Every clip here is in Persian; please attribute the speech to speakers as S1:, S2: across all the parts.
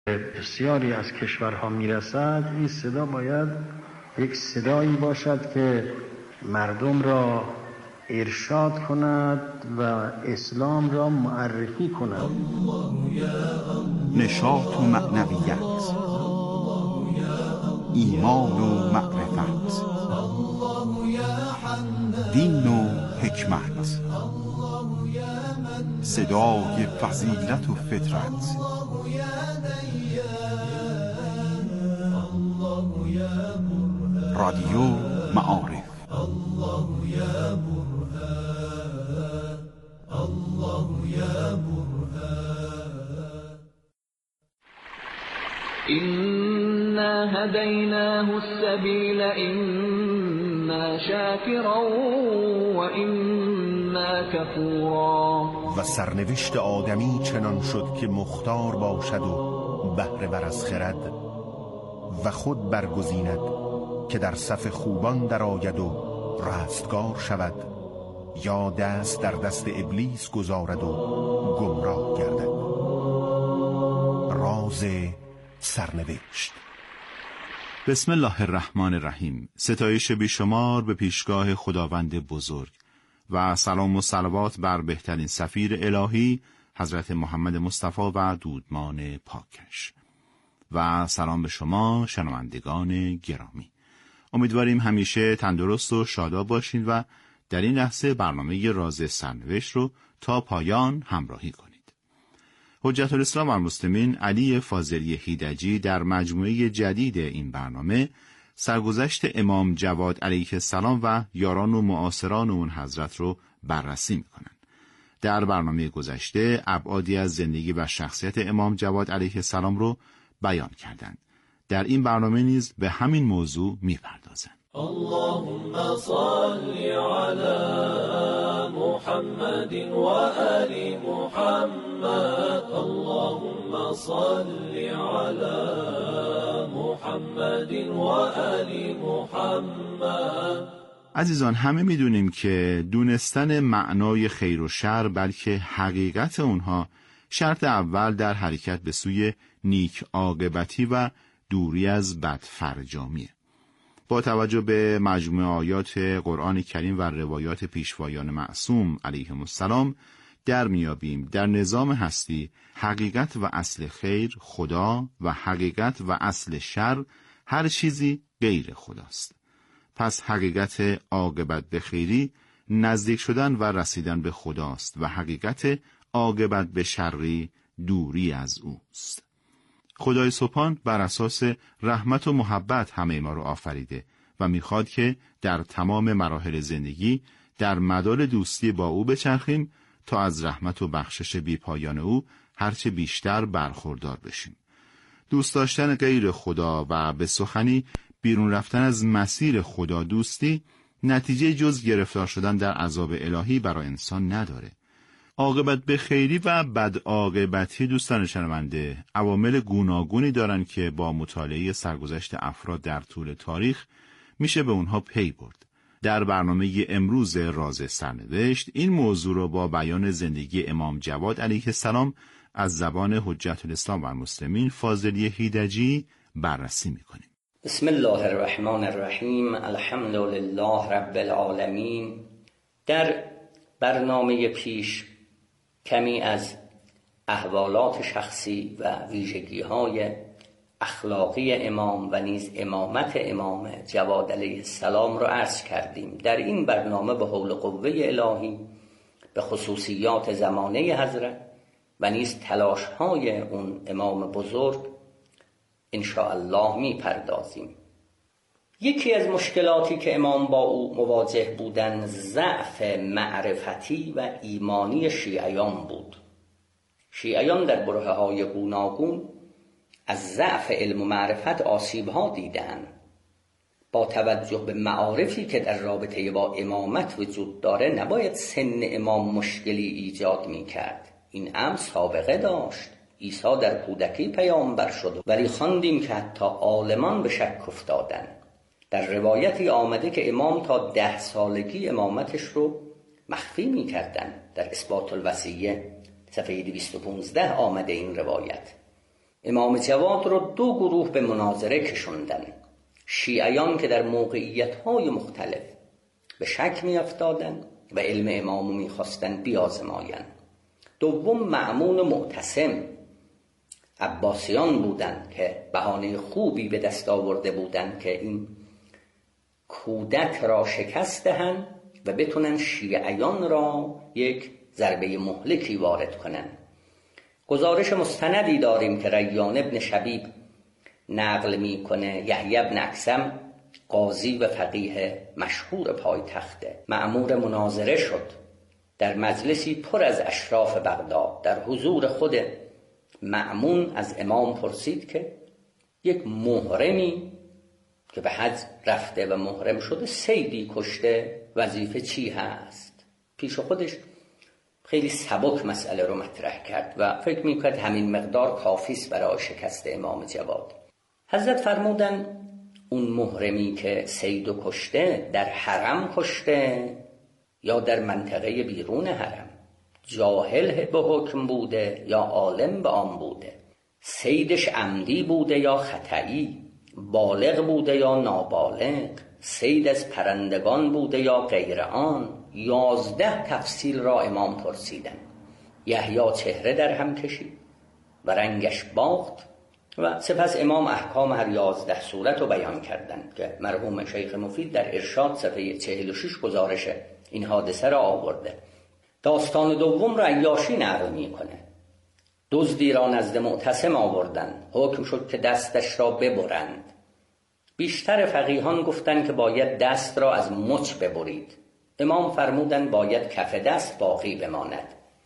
S1: بسیاری از کشورها میرسد، این صدا باید یک صدایی باشد که مردم را ارشاد کند و اسلام را معرفی کند.
S2: نشاط و معنویت، ایمان و معرفت، دین و حکمت، صدای فضیلت و فطرت، رادیو معارف.
S3: إنا هديناه السبيل إما شاكرا وإما كفورا.
S4: و سرنوشت آدمی چنان شد که مختار باشد و بهره بر از خرد و خود برگزیند که در صف خوبان درآید و رستگار شود، یا دست در دست ابلیس گذارد و گمراه گردد. راز سرنوشت.
S2: بسم الله الرحمن الرحیم. ستایش بیشمار به پیشگاه خداوند بزرگ و سلام و صلوات بر بهترین سفیر الهی حضرت محمد مصطفی و دودمان پاکش. و سلام به شما شنوندگان گرامی. امیدواریم همیشه تندرست و شاداب باشید و در این لحظه برنامه راز سرنوشت رو تا پایان همراهی کنید. حجت الاسلام و المسلمین علی فاضلی هیدجی در مجموعه جدید این برنامه سرگذشت امام جواد علیه السلام و یاران و معاصران اون حضرت رو بررسی میکنن. در برنامه گذشته ابعادی از زندگی و شخصیت امام جواد علیه السلام رو بیان کردند. در این برنامه نیز به همین موضوع میپردازند.
S5: اللهم صل علی محمد و آل محمد. اللهم صل علی محمد و آل محمد.
S2: عزیزان، همه میدونیم که دونستن معنای خیر و شر بلکه حقیقت اونها شرط اول در حرکت به سوی نیک عاقبتی و دوری از بدفرجامیه. با توجه به مجموع آیات قرآن کریم و روایات پیشوایان معصوم علیهم السلام در میابیم در نظام هستی حقیقت و اصل خیر خدا و حقیقت و اصل شر هر چیزی غیر خداست. پس حقیقت عاقبت به خیری نزدیک شدن و رسیدن به خداست و حقیقت عاقبت به شری دوری از اوست. خدای سبحان بر اساس رحمت و محبت همه ما رو آفریده و میخواد که در تمام مراحل زندگی در مدار دوستی با او بچرخیم تا از رحمت و بخشش بی‌پایان او هرچه بیشتر برخوردار بشیم. دوست داشتن غیر خدا و به سخنی بیرون رفتن از مسیر خدا دوستی نتیجه جز گرفتار شدن در عذاب الهی برای انسان نداره. عاقبت به خیری و بد عاقبتی دوستان شنونده عوامل گوناگونی دارن که با مطالعه سرگذشت افراد در طول تاریخ میشه به اونها پی برد. در برنامه امروز راز سرنوشت این موضوع رو با بیان زندگی امام جواد علیه السلام از زبان حجت الاسلام و المسلمین فاضلی هیدجی بررسی میکنیم.
S6: بسم الله الرحمن الرحیم. الحمد لله رب العالمین. در برنامه پیش کمی از احوالات شخصی و ویژگی‌های اخلاقی امام و نیز امامت امام جواد علیه السلام را عرض کردیم. در این برنامه به حول قوه الهی به خصوصیات زمانه حضرت و نیز تلاش‌های اون امام بزرگ انشاءالله می‌پردازیم. یکی از مشکلاتی که امام با او مواجه بودند ضعف معرفتی و ایمانی شیعیان بود. شیعیان در برهه‌های گوناگون از ضعف علم و معرفت آسیب‌ها دیدند. با توجه به معارفی که در رابطه با امامت وجود داره نباید سن امام مشکلی ایجاد می‌کرد. این امر سابقه داشت. عیسی در کودکی پیامبر شد ولی خواندیم که حتی عالمان به شک افتادند. در روایتی آمده که امام تا 10 سالگی امامتش رو مخفی می کردن. در اثبات الوصیه صفحه 215 آمده این روایت. امام جواد رو دو گروه به مناظره کشوندن. شیعیان که در موقعیت‌های مختلف به شک می‌افتادند و علم امامو می‌خواستن بیازمایند. دوم مأمون و معتصم عباسیان بودند که بهانه خوبی به دست آورده بودند که این کودک را شکست دهند و بتونن شیعیان را یک ضربه مهلکی وارد کنند. گزارش مستندی داریم که ریان ابن شبیب نقل میکنه یحیی ابن اکثم قاضی و فقیه مشهور پایتخت مأمور مناظره شد. در مجلسی پر از اشراف بغداد در حضور خود مأمون از امام پرسید که یک محرمی که به حج رفته و محرم شده صیدی کشته وظیفه چی هست؟ پیش خودش خیلی سبک مسئله رو مطرح کرد و فکر میکرد همین مقدار کافیست برای شکست امام جواد. حضرت فرمودن اون محرمی که صید کشته در حرم کشته یا در منطقه بیرون حرم؟ جاهل به حکم بوده یا عالم به آن بوده؟ صیدش عمدی بوده یا خطئی؟ بالغ بوده یا نابالغ؟ صید از پرندگان بوده یا غیر آن؟ 11 تفصیل را امام پرسیدن. یحیی چهره در هم کشید و رنگش باخت و سپس امام احکام هر 11 صورت رو بیان کردند که مرحوم شیخ مفید در ارشاد صفحه 46 گزارش این حادثه را آورده. داستان دوم را عیاشی نقل میکنه. دزدی را نزد معتصم آوردند، حکم شد که دستش را ببرند. بیشتر فقیهان گفتند که باید دست را از مچ ببرید. امام فرمودند باید کف دست باقی بماند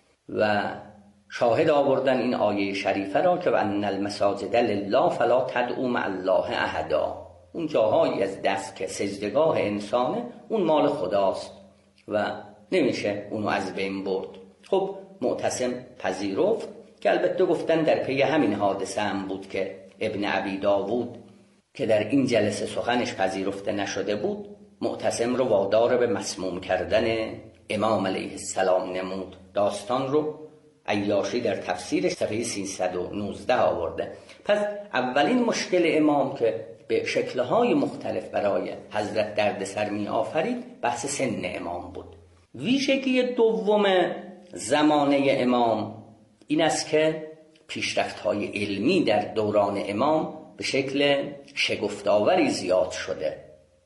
S6: و شاهد آوردن این آیه شریفه را که وان المساجد لله فلا تدعوا مع الله احدا. اون جاهایی از دست که سجدگاه انسانه اون مال خداست و نمیشه اونو از بین برد. خب معتصم پذیرفت که البته گفتن در پی همین حادثه هم بود که ابن ابی داوود که در این جلسه سخنش پذیرفته نشده بود معتصم رو وادار به مسموم کردن امام علیه السلام نمود. داستان رو عیاشی در تفسیرش صفحه 319 آورده. پس اولین مشکل امام که به شکل‌های مختلف برای حضرت دردسر می آفرید بحث سن امام بود. ویژگی دوم زمانه امام این است که پیشرفت‌های علمی در دوران امام به شکل شگفت‌آوری زیاد شده.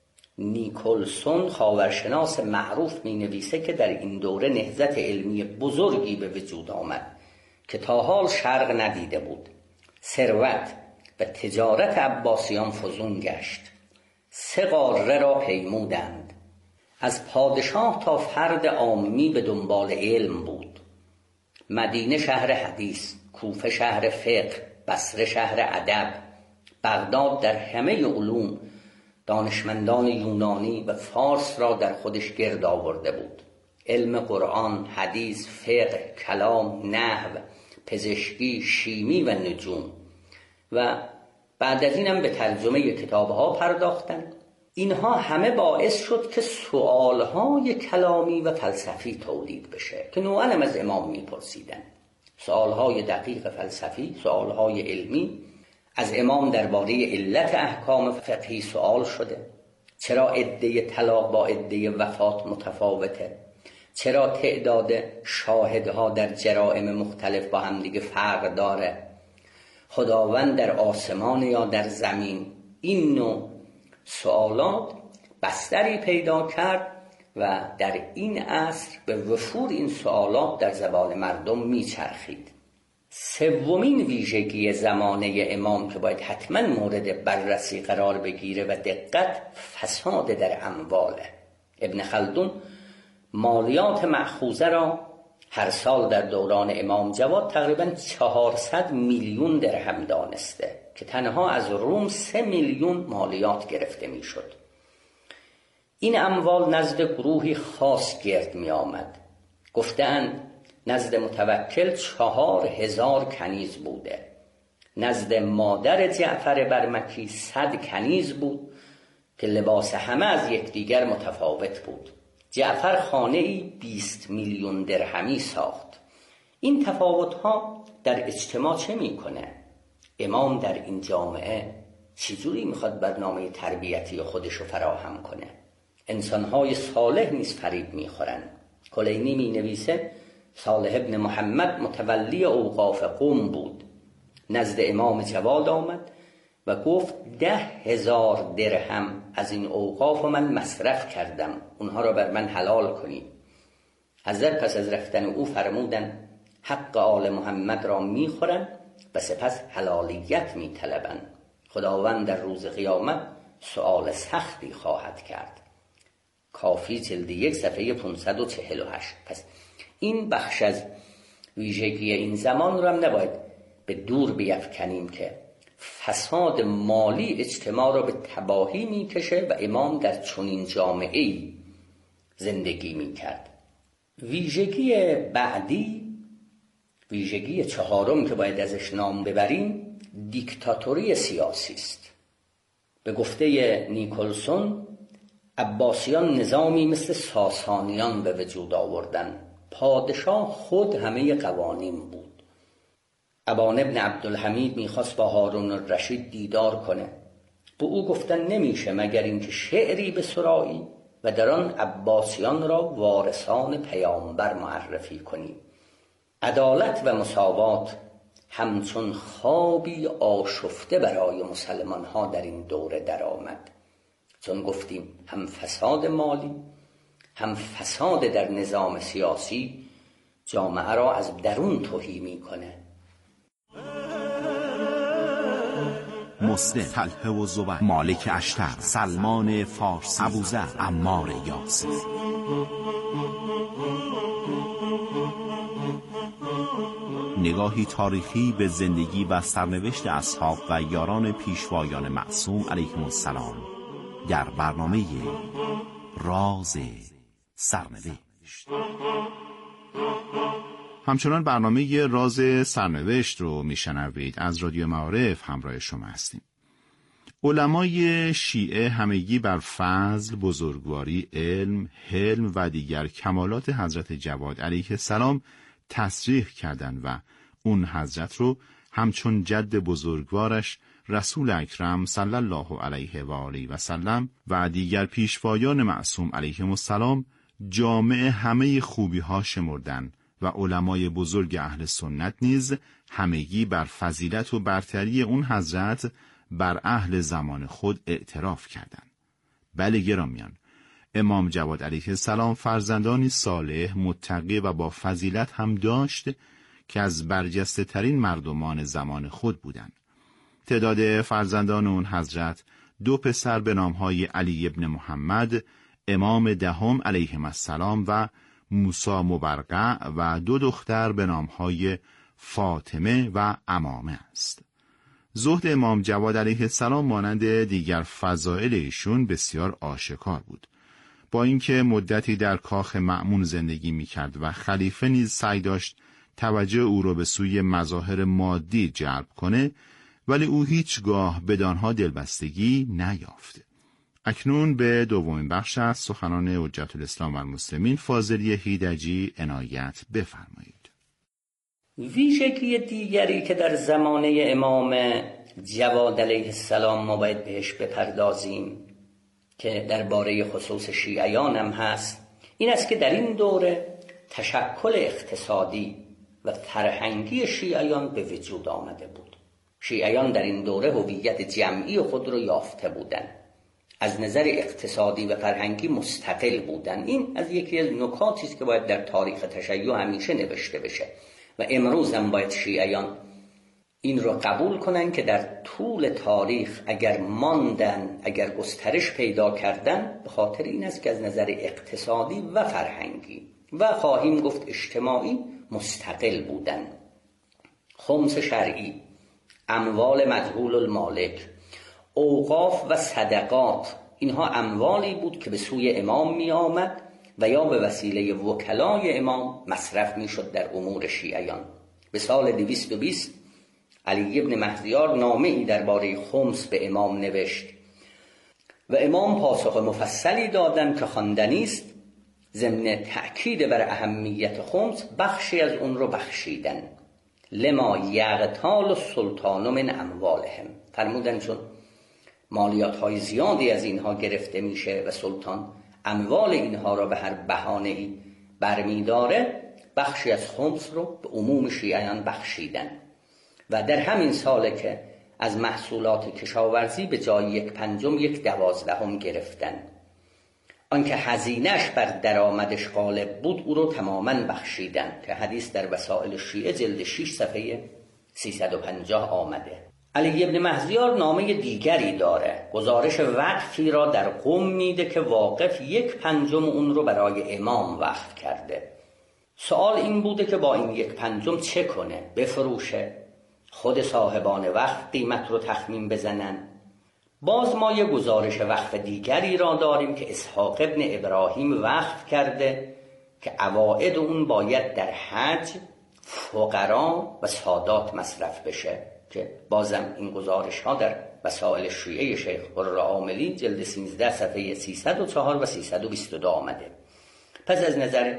S6: نیکلسون خاورشناس معروف می نویسه که در این دوره نهضت علمی بزرگی به وجود آمد که تا حال شرق ندیده بود. ثروت و تجارت عباسیان فزون گشت. 3 قاره را پیمودند. از پادشاه تا فرد عامی به دنبال علم بود. مدینه شهر حدیث، کوفه شهر فقه، بصره شهر ادب، بغداد در همه علوم دانشمندان یونانی و فارس را در خودش گرد آورده بود. علم قرآن، حدیث، فقه، کلام، نحو، پزشکی، شیمی و نجوم و بعد از اینم به ترجمه کتابها پرداختند. اینها همه باعث شد که سوالهای کلامی و فلسفی تولید بشه که نوعاً هم از امام میپرسیدن. سوالهای دقیق فلسفی، سوالهای علمی. از امام درباره علت احکام فقهی سوال شده. چرا عده طلاق با عده وفات متفاوته؟ چرا تعداد شاهدها در جرائم مختلف با هم دیگه فرق داره؟ خداوند در آسمان یا در زمین؟ این نوع سوالات بستری پیدا کرد و در این عصر به وفور این سوالات در زبان مردم میچرخید. سومین ویژگی زمانه امام که باید حتما مورد بررسی قرار بگیره و دقت، فساد در امواله. ابن خلدون مالیات مأخوذه را هر سال در دوران امام جواد تقریباً 400 میلیون درهم دانسته که تنها از روم 3 میلیون مالیات گرفته میشد. این اموال نزد گروهی خاص گرد می آمد. گفتند نزد متوکل 4000 کنیز بوده. نزد مادر جعفر برمکی 100 کنیز بود که لباس همه از یکدیگر متفاوت بود. جعفر خانه‌ای 20 میلیون درهمی ساخت. این تفاوت‌ها در اجتماع چه می‌کنه؟ امام در این جامعه چجوری میخواد برنامه تربیتی خودش رو فراهم کنه؟ انسانهای صالح نیز فریب میخورن. کلینی مینویسه صالح ابن محمد متولی اوقاف قم بود، نزد امام جواد آمد و گفت 10,000 درهم از این اوقاف من مصرف کردم، اونها را بر من حلال کنید. حضرت پس از رفتن او فرمودند حق آل محمد را میخورن و سپس حلالیت میطلبند. خداوند در روز قیامت سؤال سختی خواهد کرد. کافی جلد 1 صفحه 548. پس این بخش از ویژگی این زمان رو هم نباید به دور بیفکنیم که فساد مالی اجتماع رو به تباهی میکشه و امام در چنین جامعه‌ای زندگی میکرد. ویژگی بعدی، ویژگی چهارم که باید ازش نام ببریم، دیکتاتوری سیاسی است. به گفته نیکلسون عباسیان نظامی مثل ساسانیان به وجود آوردن. پادشاه خود همه قوانین بود. ابان ابن عبدالحمید میخواست با هارون الرشید دیدار کنه. به او گفتن نمیشه مگر اینکه شعری به سرایی و در آن عباسیان را وارثان پیامبر معرفی کنی. عدالت و مساوات همچون خوابی آشفته برای مسلمان ها در این دوره در آمد. چون گفتیم هم فساد مالی هم فساد در نظام سیاسی جامعه را از درون تهی میکنه.
S7: مسلم، طلحه و زبیر، مالک اشتر، سلمان فارسی، ابوذر، عمار یاسر. نگاهی تاریخی به زندگی و سرنوشت اصحاب و یاران پیشوایان معصوم علیهم السلام در برنامه راز سرنوشت.
S2: همچنان برنامه راز سرنوشت رو میشنوید. از رادیو معارف همراه شما هستیم. علمای شیعه همگی بر فضل، بزرگواری، علم، حلم و دیگر کمالات حضرت جواد علیه السلام تصریح کردند و اون حضرت رو همچون جد بزرگوارش رسول اکرم صلی الله علیه و آله و سلم و دیگر پیشوایان معصوم علیهم السلام جامع همه خوبی ها شمردن و علمای بزرگ اهل سنت نیز همگی بر فضیلت و برتری اون حضرت بر اهل زمان خود اعتراف کردند. بله گرامیان، امام جواد علیه السلام فرزندانی صالح، متقی و با فضیلت هم داشت که از برجسته ترین مردمان زمان خود بودند. تعداد فرزندان اون حضرت 2 پسر به نامهای علی ابن محمد، امام دهم علیهم السلام و موسی مبرقع و 2 دختر به نامهای فاطمه و امامه است. زهد امام جواد علیه السلام مانند دیگر فضائل ایشون بسیار آشکار بود. با اینکه مدتی در کاخ مأمون زندگی می‌کرد و خلیفه نیز سعی داشت توجه او را به سوی مظاهر مادی جلب کنه، ولی او هیچگاه بدانها دلبستگی نیافت. اکنون به دومین بخش از سخنان حجت الاسلام و المسلمین فاضلی هیدجی عنایت بفرمایید.
S6: ویژگی دیگری که در زمانه امام جواد علیه السلام ما باید بهش بپردازیم که درباره خصوص شیعیان هم هست، این است که در این دوره تشکل اقتصادی و فرهنگی شیعیان به وجود آمده بود. شیعیان در این دوره هویت جمعی خود را یافته بودند. از نظر اقتصادی و فرهنگی مستقل بودند. این از یکی از نکاتی است که باید در تاریخ تشیع همیشه نوشته بشه و امروز هم باید شیعیان این رو قبول کنن که در طول تاریخ اگر ماندن، اگر گسترش پیدا کردن، به خاطر این است که از نظر اقتصادی و فرهنگی و خواهیم گفت اجتماعی مستقل بودن. خمس شرعی، اموال مجهول المالک، اوقاف و صدقات، اینها اموالی بود که به سوی امام می آمد و یا به وسیله وکلای امام مصرف می شد در امور شیعیان. به سال 220 علی ابن مهدیار نامه‌ای درباره خمس به امام نوشت و امام پاسخ مفصلی دادند که خواندنی است. ضمن تأکید بر اهمیت خمس بخشی از اون رو بخشیدن. لما یغتال السلطان من اموالهم. فرمودن چون مالیات های زیادی از اینها گرفته میشه و سلطان اموال اینها را به هر بهانه‌ای برمیداره، بخشی از خمس رو به عموم شیعیان بخشیدن و در همین ساله که از محصولات کشاورزی به جای 1/5 1/12 گرفتن. آنکه هزینه‌اش بر درآمدش غالب بود او رو تماماً بخشیدن که حدیث در وسائل شیعه جلد 6 صفحه 350 آمده. علی ابن مهزیار نامه دیگری داره، گزارش وقفی را در قم میده که واقف 1/5 اون رو برای امام وقف کرده. سوال این بوده که با این 1/5 چه کنه؟ بفروشه؟ خود صاحبان وقف قیمت رو تخمین بزنن؟ باز ما یه گزارش وقف دیگری را داریم که اسحاق ابن ابراهیم وقف کرده که عواید اون باید در حج، فقرا و سادات مصرف بشه، که بازم این گزارش ها در وسائل شیعه شیخ قرعاملی جلد 13 صفحه 304 و 322 آمده. پس از نظر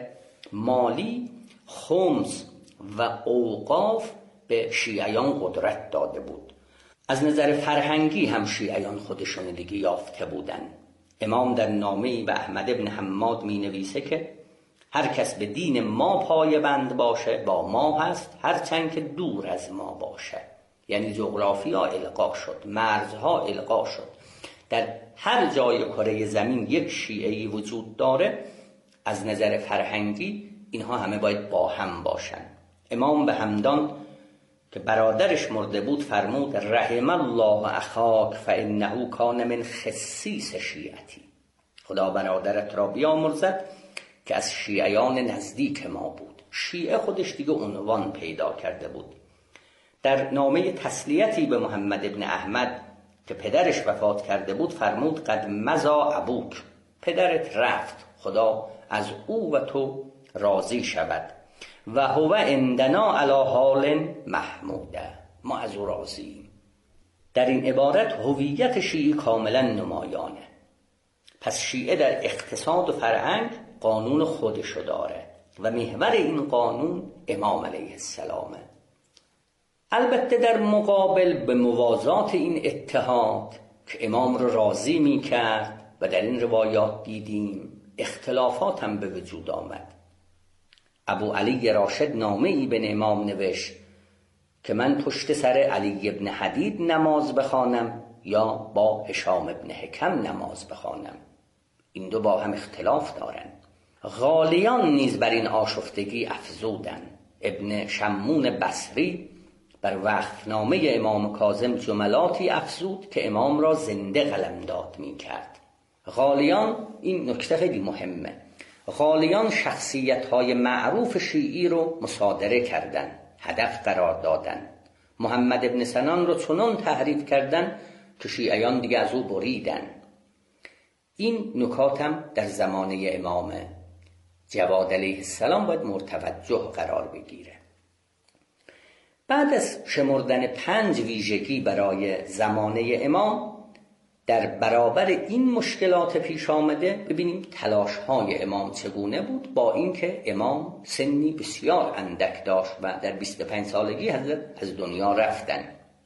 S6: مالی خمس و اوقاف به شیعیان قدرت داده بود. از نظر فرهنگی هم شیعیان خودشون دیگه یافته بودن. امام در نامه‌ای به احمد ابن حماد می نویسه که هر کس به دین ما پایبند باشه با ما هست، هرچند که دور از ما باشه. یعنی جغرافیا الغا شد، مرزها الغا شد. در هر جای کره زمین یک شیعه‌ای وجود داره، از نظر فرهنگی اینها همه باید با هم باشن. امام به همدان که برادرش مرده بود فرمود رحم الله اخاک فانه کان من خصیص شیعتی. خدا برادرت را بیامرزد که از شیعیان نزدیک ما بود. شیعه خودش دیگه عنوان پیدا کرده بود. در نامه تسلیتی به محمد ابن احمد که پدرش وفات کرده بود فرمود قد مضا ابوک، پدرت رفت، خدا از او و تو راضی شود، و هو عندنا علی حال محموده، ما از او راضییم. در این عبارت هویت شیعی کاملا نمایانه. پس شیعه در اقتصاد و فرهنگ قانون خودشو داره و محور این قانون امام علیه السلامه. البته در مقابل به موازات این اتحاد که امام رو راضی می کرد و در این روایات دیدیم اختلافات هم به وجود آمد. ابو علی راشد نامه‌ای به امام نوشت که من پشت سر علی ابن حدید نماز بخوانم یا با هشام ابن حکم نماز بخوانم. این دو با هم اختلاف دارن. غالیان نیز بر این آشفتگی افزودن. ابن شمون بصری بر وقفنامه امام کاظم جملاتی افزود که امام را زنده قلمداد می کرد. غالیان، این نکته خیلی مهمه، غالیان شخصیت‌های معروف شیعی رو مصادره کردن، هدف قرار دادن. محمد ابن سنان رو چنان تحریف کردن که شیعیان دیگه از او بریدن. این نکات هم در زمانه امام جواد علیه السلام باید مرتوجه قرار بگیره. بعد از شمردن 5 ویژگی برای زمانه امام، در برابر این مشکلات پیش آمده ببینیم تلاش‌های امام چگونه بود، با اینکه امام سنی بسیار اندک داشت و در 25 سالگی حضرت از دنیا رفتن.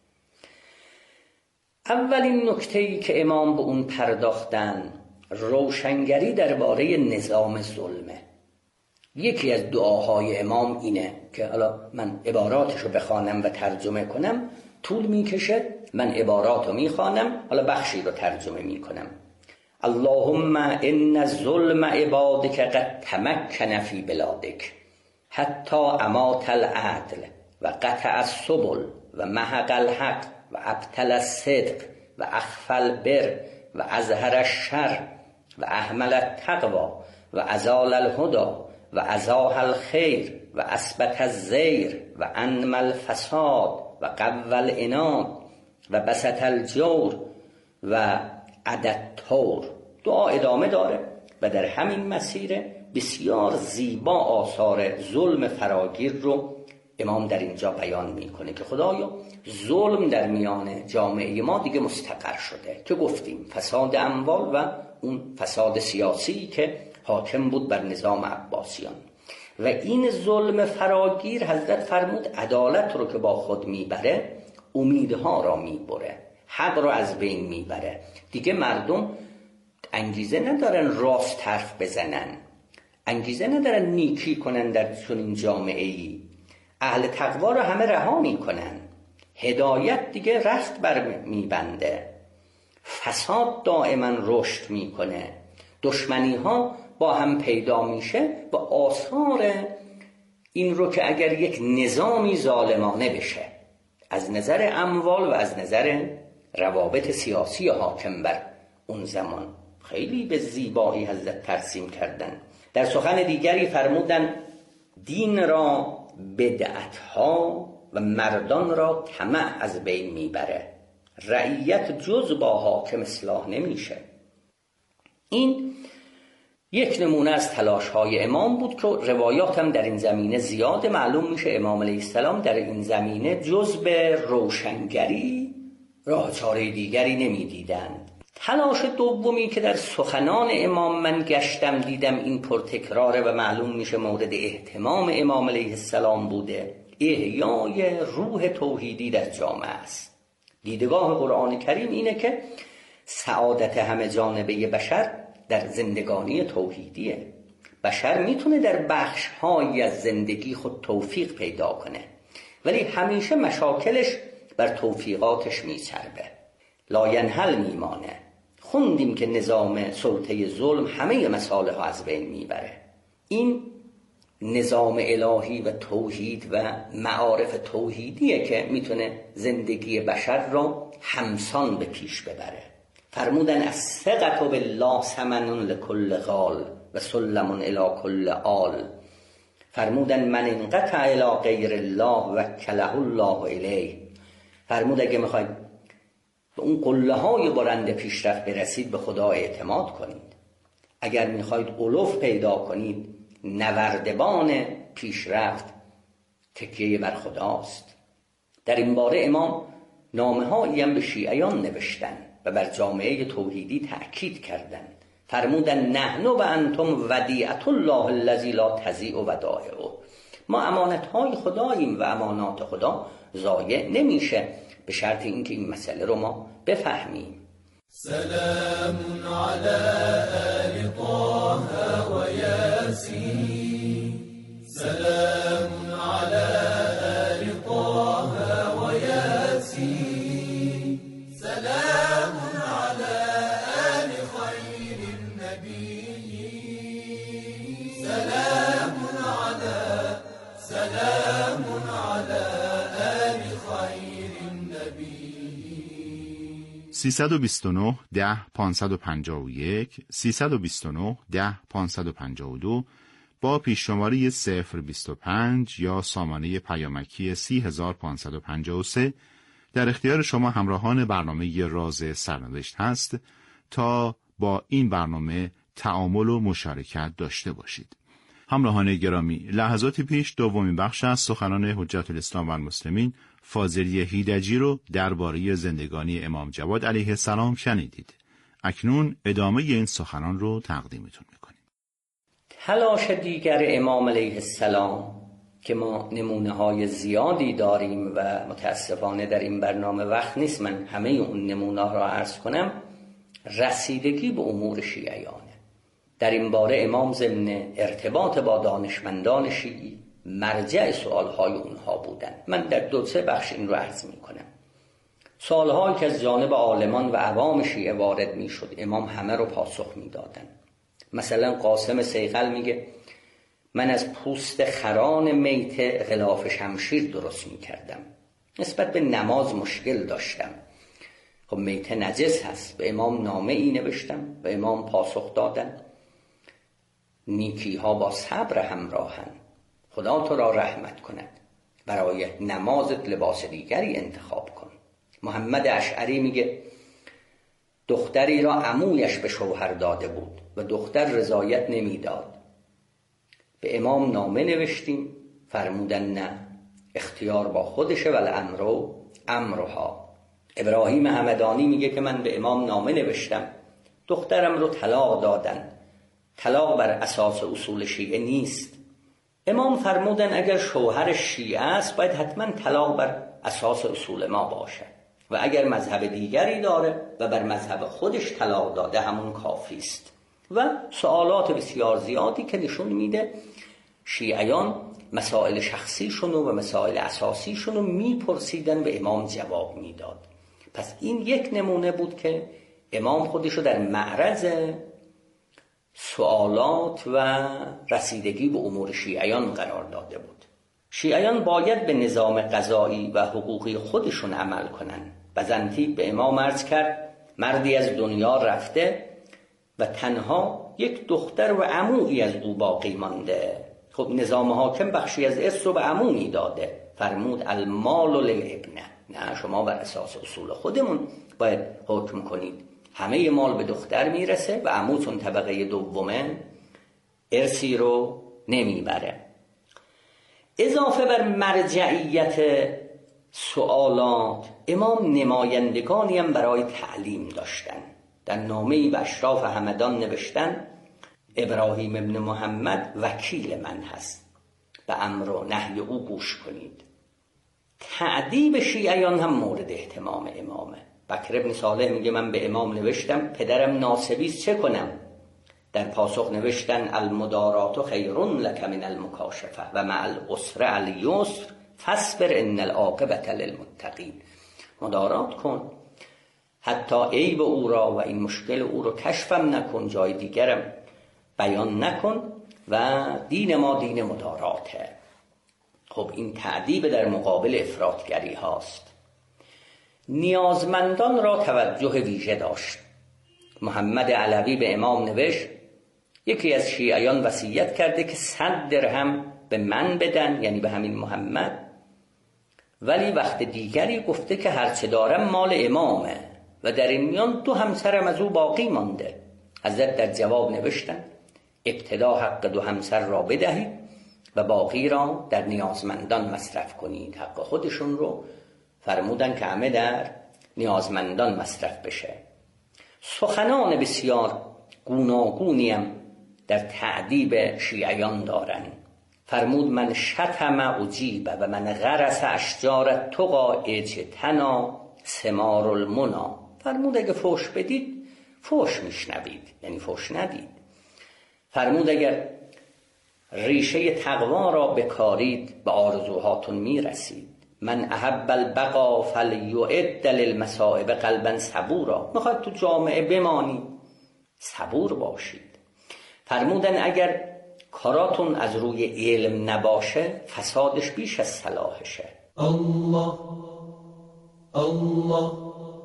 S6: اولین نکته‌ای که امام به اون پرداختن روشنگری درباره نظام ظلمه. یکی از دعاهای امام اینه که حالا من عباراتشو بخوانم و ترجمه کنم طول میکشه، من عباراتو میخوانم حالا بخشی رو ترجمه میکنم. اللهم ان ظلم عبادك قد تمکن فی بلادک حتی امات العدل و قطع السبل و محق الحق و ابطل الصدق و اخفى البر و اظهر الشر و احمل التقوى و ازال الهدى و ازاح الخیر و اثبت الزیر و انم الفساد و قوى العناد و بسط الجور و عدد طور. دعا ادامه داره و در همین مسیر بسیار زیبا آثار ظلم فراگیر رو امام در اینجا بیان میکنه که خدایا ظلم در میان جامعه ما دیگه مستقر شده که گفتیم فساد اموال و اون فساد سیاسی که حاکم بود بر نظام عباسیان. و این ظلم فراگیر حضرت فرمود عدالت رو که با خود میبره امیدها را میبره، حق رو از بین میبره. دیگه مردم انگیزه ندارن راست حرف بزنن، انگیزه ندارن نیکی کنن در چنین جامعه‌ای. اهل تقوا رو همه رها میکنن، هدایت دیگه رخت بر میبنده، فساد دائما رشد میکنه، دشمنی ها با هم پیدا میشه و آثار این رو که اگر یک نظامی ظالمانه بشه از نظر اموال و از نظر روابط سیاسی حاکم بر اون زمان، خیلی به زیبایی حضرت ترسیم کردن. در سخن دیگری فرمودن دین را بدعتها و مردان را طمع از بین میبره، رعیت جز با حاکم اصلاح نمیشه. این یک نمونه از تلاش‌های امام بود که روایات هم در این زمینه زیاد. معلوم میشه امام علیه السلام در این زمینه جز به روشنگری راه چاره دیگری نمیدیدند. تلاش دومی که در سخنان امام من گشتم دیدم این پرتکراره و معلوم میشه مورد اهتمام امام علیه السلام بوده، احیای روح توحیدی در جامعه است. دیدگاه قرآن کریم اینه که سعادت همه جانبه بشر در زندگانی توحیدیه. بشر میتونه در بخش‌هایی از زندگی خود توفیق پیدا کنه، ولی همیشه مشاکلش بر توفیقاتش میچربه، لاینحل میمانه. خوندیم که نظام سلطه ظلم همه مصالح از بین میبره. این نظام الهی و توحید و معارف توحیدیه که میتونه زندگی بشر را همسان به پیش ببره. فرمودن الثقة بالله ثمن لكل غال و سلم الی کل آل. فرمودن من انقطع الی غیر الله وکله الله الیه. فرمود اگه میخواید به اون قله های برنده پیشرفت برسید به خدا اعتماد کنید. اگر میخواید علوف پیدا کنید نوردبان پیشرفت تکیه بر خداست. در این باره امام نامه هایی هم به شیعیان نوشتن و بر جامعه توحیدی تأکید کردند. فرمودن نحن و انتم ودیعة الله الذی لا تضیع ودائعه. ما امانت های خداییم و امانات خدا ضایع نمیشه، به شرط اینکه این مسئله رو ما بفهمیم.
S5: سلام علی آل طه و یاسین، سلام علی آل طه و یاسین، سلام علی آل خیر النبی، سلام علی سلام علی آل خیر النبی.
S2: 329 10 551 329 10 552 با پیش‌شماره 025 یا سامانه پیامکی 30553 در اختیار شما همراهان برنامه راز سرنوشت هست تا با این برنامه تعامل و مشارکت داشته باشید. همراهان گرامی، لحظاتی پیش دومین بخش از سخنان حجت الاسلام و المسلمین فاضلی هیدجی رو درباره زندگانی امام جواد علیه السلام شنیدید. اکنون ادامه این سخنان رو تقدیمتون میکنیم.
S6: تلاش دیگر امام علیه السلام که ما نمونه های زیادی داریم و متاسفانه در این برنامه وقت نیست من همه اون نمونه را عرض کنم، رسیدگی به امور شیعیانه. در این باره امام ضمن ارتباط با دانشمندان شیعی مرجع سوالهای اونها بودن. من در 2-3 بخش این رو عرض می کنم. سوالهایی که از جانب عالمان و عوام شیعه وارد می شد امام همه رو پاسخ می دادن. مثلا قاسم صیقل میگه من از پوست خران میت غلاف شمشیر درست می کردم. نسبت به نماز مشکل داشتم. خب میت نجس هست. به امام نامه ای نوشتم و امام پاسخ دادن نیکی ها با صبر همراهن، خدا تو را رحمت کند، برای نمازت لباس دیگری انتخاب کن. محمد اشعری میگه دختری را عمویش به شوهر داده بود و دختر رضایت نمیداد. به امام نامه نوشتیم، فرمودن نه، اختیار با خودشه ولی امرها. ابراهیم همدانی میگه که من به امام نامه نوشتم، دخترم رو طلاق دادن. طلاق بر اساس اصول شیعه نیست. امام فرمودن اگر شوهر شیعه است باید حتما طلاق بر اساس اصول ما باشه و اگر مذهب دیگری داره و بر مذهب خودش طلاق داده همون کافی است. و سوالات بسیار زیادی که نشون میده شیعیان مسائل شخصیشون و مسائل اساسیشون رو میپرسیدن و امام جواب میداد. پس این یک نمونه بود که امام خودشو در معرض سوالات و رسیدگی به امور شیعیان قرار داده بود. شیعیان باید به نظام قضایی و حقوقی خودشون عمل کنن. بزنطیب به امام عرض کرد مردی از دنیا رفته و تنها یک دختر و عمویی از او باقی مانده. خب نظام حاکم بخشی از ارث رو به عمو میداده. فرمود المال للابنه، نه شما بر اساس اصول خودمون باید حکم کنید. همه مال به دختر میرسه و عموتون طبقه دومه ارثی رو نمیبره. اضافه بر مرجعیت سوالات، امام نمایندگانی هم برای تعلیم داشتن. در نامه‌ای به اشراف همدان نوشتن ابراهیم ابن محمد وکیل من هست، به امر و نهی او گوش کنید. تعدیب شیعیان هم مورد اهتمام امامه. بکر ابن صالح میگه من به امام نوشتم پدرم ناصبی چه کنم؟ در پاسخ نوشتن المدارات خیر لک من المکاشفه و مع العسر الیسر فاصبر ان العاقبة للمتقین. مدارات کن، حتی عیب او را و این مشکل او رو کشفم نکن، جای دیگرم بیان نکن و دین ما دین مداراته. خب این تعدیب در مقابل افراطگری هاست. نیازمندان را توجه ویژه داشت. محمد علوی به امام نوشت یکی از شیعیان وصیت کرده که 100 درهم به من بدن، یعنی به همین محمد، ولی وقت دیگری گفته که هرچه دارم مال امامه و در این میان 2 همسرم از او باقی مانده. حضرت در جواب نوشتن ابتدا حق 2 همسر را بدهید و باقی را در نیازمندان مصرف کنید. حق خودشون رو فرمودن که همه در نیازمندان مصرف بشه. سخنان بسیار گوناگونیم در تعدیب شیعیان دارن. فرمود من شتم اجیب و من غرس اشجار تقا اجتنا ثمار المنا. فرمود اگه فوش بدید فوش میشنوید، یعنی فوش ندید. فرمود اگر ریشه تقوا را بکارید به آرزوهاتون میرسید. من احب البقا فلیعد للمصائب قلبا صبورا. میخواد تو جامعه بمانی، صبور باشید. فرمودن اگر کاراتون از روی علم نباشه فسادش بیش از صلاحشه.
S5: الله الله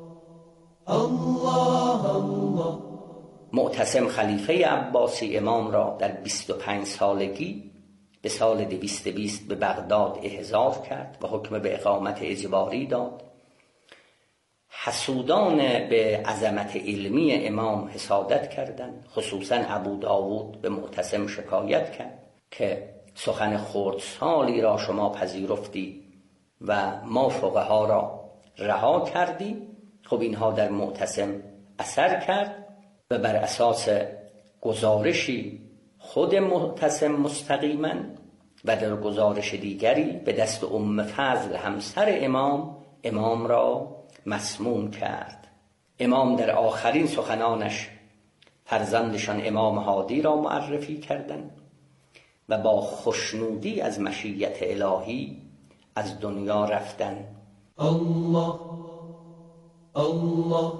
S5: الله الله.
S6: معتصم خلیفه عباسی امام را در 25 سالگی به سال 220 به بغداد احضار کرد و حکم به اقامت اجباری داد. حسودان به عظمت علمی امام حسادت کردند. خصوصا ابو داود به معتصم شکایت کرد که سخن خردسالی را شما پذیرفتی و ما فقها را رها کردی. خب اینها در معتصم اثر کرد و بر اساس گزارشی خود معتصم مستقیما و در گزارش دیگری به دست ام فضل همسر امام را مسموم کرد. امام در آخرین سخنانش فرزندشان امام هادی را معرفی کردند و با خوشنودی از مشیت الهی از دنیا رفتند.
S5: الله الله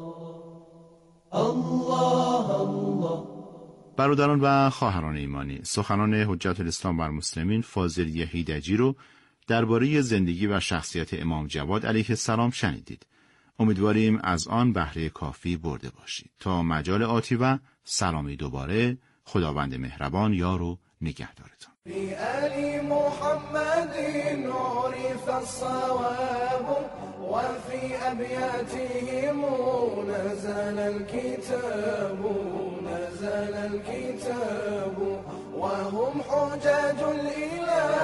S5: الله الله.
S2: برادران و خواهران ایمانی، سخنان حجت الاسلام بر مسلمین فاضلی هیدجی رو درباره زندگی و شخصیت امام جواد علیه السلام شنیدید. امیدواریم از آن بهره کافی برده باشید. تا مجال آتی و سلامی دوباره، خداوند مهربان یار و نگهدارتان.
S5: في آل محمد عرف الصواب وفي أبياتهم نزل الكتاب وهم حجاج الإله